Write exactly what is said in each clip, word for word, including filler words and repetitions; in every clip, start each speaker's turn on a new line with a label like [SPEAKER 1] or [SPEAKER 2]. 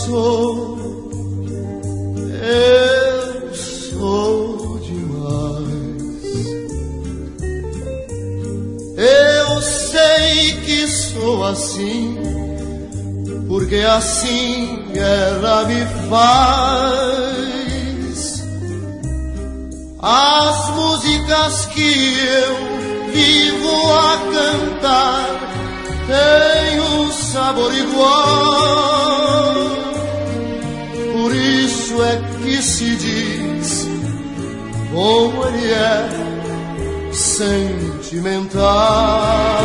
[SPEAKER 1] sou, eu sou demais. Eu sei que sou assim, porque assim ela me faz. As músicas que eu vivo a cantar têm um sabor igual. Por isso é que se diz como ele é sentimental.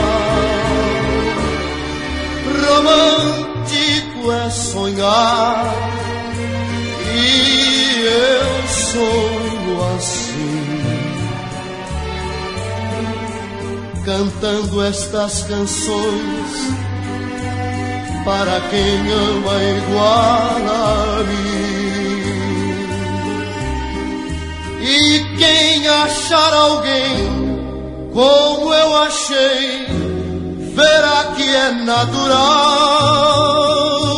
[SPEAKER 1] Romântico é sonhar, e eu sonho assim, cantando estas canções para quem ama igual a mim. E quem achar alguém como eu achei, verá que é natural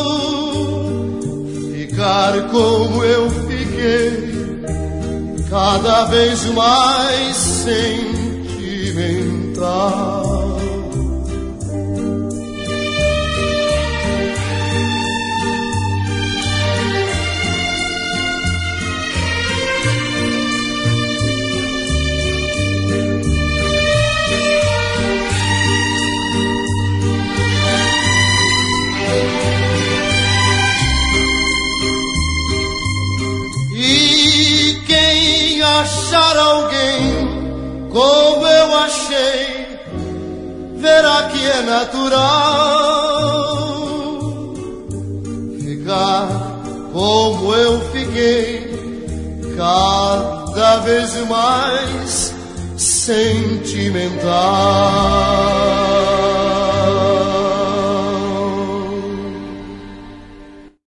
[SPEAKER 1] ficar como eu fiquei, cada vez mais sentimental. Achar alguém como eu achei, verá que é natural ficar como eu fiquei, cada vez mais sentimental.